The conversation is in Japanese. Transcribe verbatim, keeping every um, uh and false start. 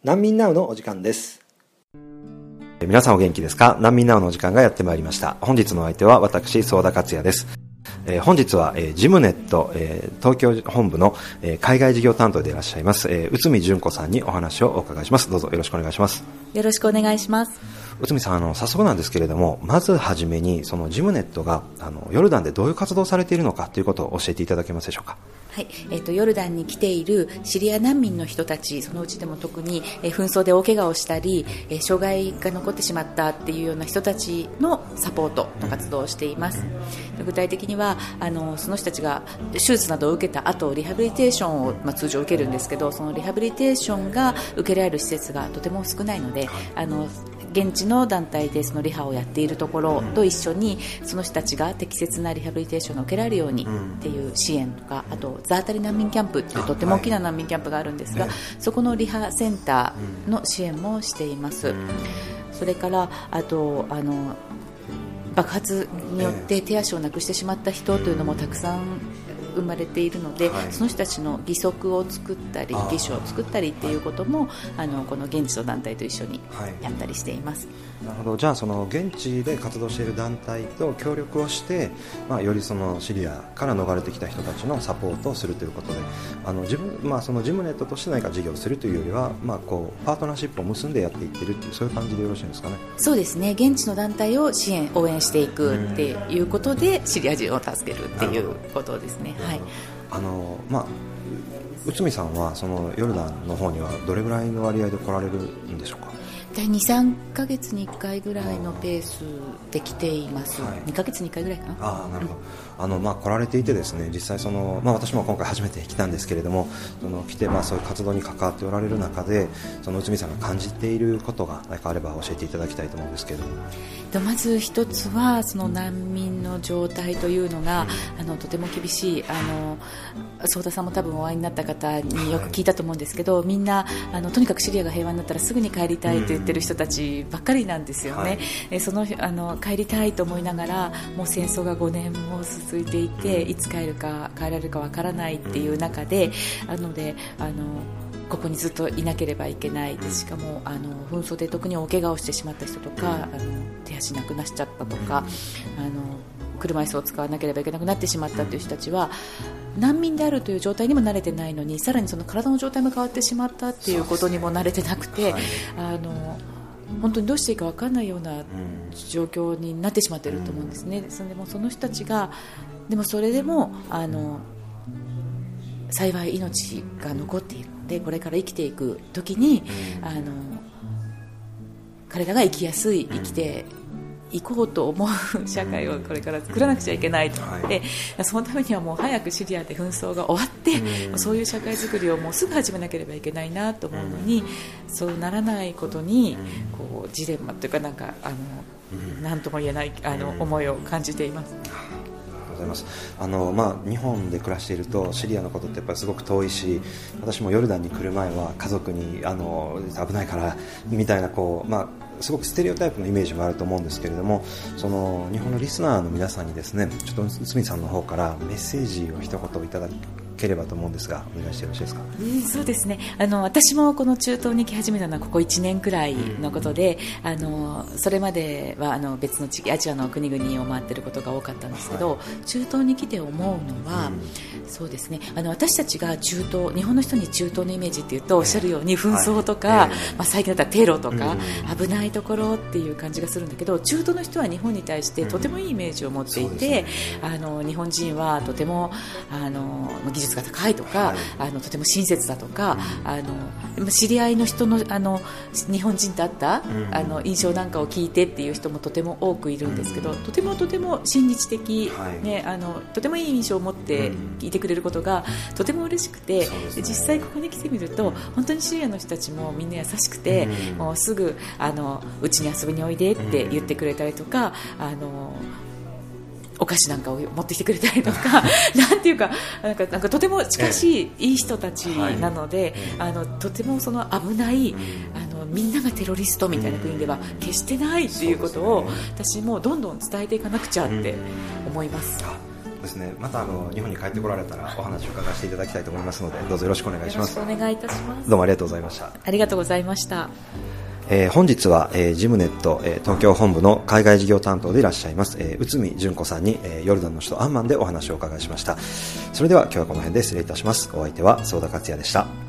難民ナウのお時間です。皆さんお元気ですか？難民ナウのお時間がやってまいりました。本日の相手は私、相田克也です。えー、本日は、えー、ジムネット、えー、東京本部の、えー、海外事業担当でいらっしゃいます、えー、内海純子さんにお話をお伺いします。どうぞよろしくお願いします。 よろしくお願いします。 内海さん、あの早速なんですけれども、まずはじめにそのジムネットがあのヨルダンでどういう活動をされているのかということを教えていただけますでしょうか？ はい、えーと、ヨルダンに来ているシリア難民の人たち、そのうちでも特に、えー、紛争で大怪我をしたり、えー、障害が残ってしまったっていうような人たちのサポートの活動をしています。具体的にはあのその人たちが手術などを受けた後リハビリテーションを、まあ、通常受けるんですけど、そのリハビリテーションが受けられる施設がとても少ないので、あの現地の団体でそのリハをやっているところと一緒にその人たちが適切なリハビリテーションを受けられるようにっていう支援とか、あとザータリ難民キャンプっていうとっても大きな難民キャンプがあるんですが、そこのリハセンターの支援もしています。それからあとあの爆発によって手足をなくしてしまった人というのもたくさん生まれているので、はい、その人たちの義足を作ったり義手を作ったりっていうこともあのこの現地の団体と一緒にやったりしています。 なるほど。じゃあその現地で活動している団体と協力をして、まあ、よりそのシリアから逃れてきた人たちのサポートをするということで、あの自分、まあ、そのジムネットとして何か事業をするというよりは、まあ、こうパートナーシップを結んでやっていっているっていう、そういう感じでよろしいんですかね？ そうですね。現地の団体を支援応援していくっていうことでシリア人を助けるっていうことですね。はい、 あのまあ、内海さんはそのヨルダンの方にはどれぐらいの割合で来られるんでしょうか？ に、さんかげつにいっかいぐらいのペースで来ています。はい、にかげつにいっかいぐらいかな。 あ、なるほど。あのまあ、来られていてですね、実際その、まあ、私も今回初めて来たんですけれども、その来て、まあ、そういう活動に関わっておられる中でその内海さんが感じていることが何かあれば教えていただきたいと思うんですけれども。 まず一つはその難民の状態というのが、うん、あのとても厳しい。あの相田さんも多分お会いになった方によく聞いたと思うんですけど、はい、みんなあのとにかくシリアが平和になったらすぐに帰りたいと言ってる人たちばっかりなんですよね。はい、えそのあの帰りたいと思いながらもう戦争がごねんも続いていて、いつ帰るか帰られるかわからないっていう中で、なのであのここにずっといなければいけない。でしかもあの紛争で特に大怪我をしてしまった人とか、あの手足なくなしちゃったとか、あの車椅子を使わなければいけなくなってしまったという人たちは難民であるという状態にも慣れてないのに、さらにその体の状態も変わってしまったということにも慣れてなくて、はい、あの本当にどうしていいか分からないような状況になってしまっていると思うんですね。でもその人たちがでもそれでもあの幸い命が残っているので、これから生きていくときにあの彼らが生きやすい生きて行こうと思う社会をこれから作らなくちゃいけないと思って、はい、そのためにはもう早くシリアで紛争が終わって、うん、そういう社会づくりをもうすぐ始めなければいけないなと思うのに、うん、そうならないことにこうジレンマというか、なんかあの、うん、なんとも言えないあの思いを感じています。 ございます。あの、まあ、日本で暮らしているとシリアのことってやっぱりすごく遠いし、私もヨルダンに来る前は家族にあの危ないからみたいなこう、まあ、すごくステレオタイプのイメージもあると思うんですけれども、その日本のリスナーの皆さんにですね、ちょっと内海さんの方からメッセージを一言いただければと思うんですが、お願いしてよろしいですか？ うん、そうですね。あの私もこの中東に来始めたのはここいちねんくらいのことで、うん、あのそれまではあの別の地域アジアの国々を回っていることが多かったんですけど、はい、中東に来て思うのは、うん、そうですね、あの私たちが中東、日本の人に中東のイメージっていうと、おっしゃるように紛争とか、はい、まあ、最近だったらテロとか、うん、危ないところっていう感じがするんだけど、中東の人は日本に対してとてもいいイメージを持っていて、うん、ね、あの日本人はとてもあの技術が高いとか、はい、あのとても親切だとか、うん、あの知り合いの人の、あの日本人と会った、うん、あの印象なんかを聞いてっていう人もとても多くいるんですけど、うん、とてもとても親日的、はい、ね、あのとてもいい印象を持って聞いてくれることがとても嬉しくて、で実際ここに来てみると本当にシリアの人たちもみんな優しくて、うん、もうすぐあのうちに遊びにおいでって言ってくれたりとか、あのお菓子なんかを持ってきてくれたりとかなんていうか、なんか、なんかとても近しい、いい人たちなので、はい、あのとてもその危ない、うん、あのみんながテロリストみたいな国では決してないということを、うん、私もどんどん伝えていかなくちゃって思います。 うん、 ですね、またあの日本に帰ってこられたらお話を伺わせていただきたいと思いますので、どうぞよろしくお願いします。 よろしくお願いいたします。 どうもありがとうございました。 ありがとうございました。 えー、本日は、えー、ジムネット、えー、東京本部の海外事業担当でいらっしゃいます、えー、内海純子さんに、えー、ヨルダンの首都アンマンでお話をお伺いしました。それでは今日はこの辺で失礼いたします。お相手は相田克也でした。